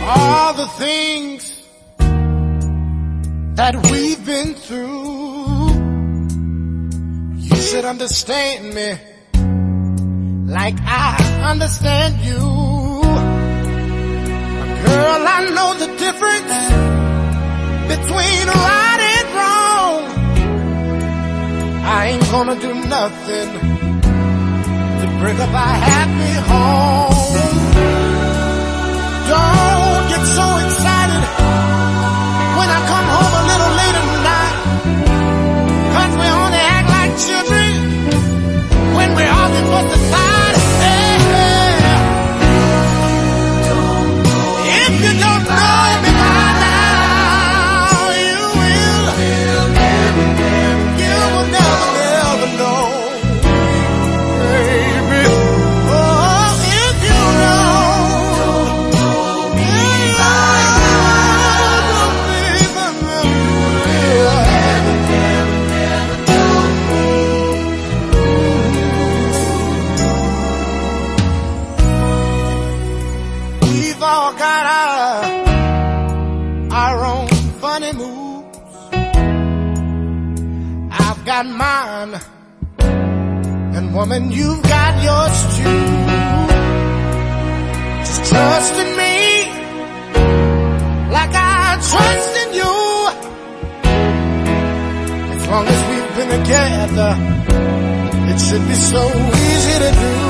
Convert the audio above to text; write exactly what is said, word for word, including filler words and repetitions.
all the things that we've been through. You should understand me like I understand you. Girl, I know the difference between right and wrong. I ain't gonna do nothing to bring up a happy home. Don't get so excited when I come home a little late at night, 'cause we only act like children when we argue for the side. Hey, hey. If you don't know me by now, you will. You will never, never know, baby. Oh, if you know. We've all got our, our own funny moves. I've got mine, and woman, you've got yours too. Just trust in me like I trust in you. As long as we've been together, it should be so easy to do.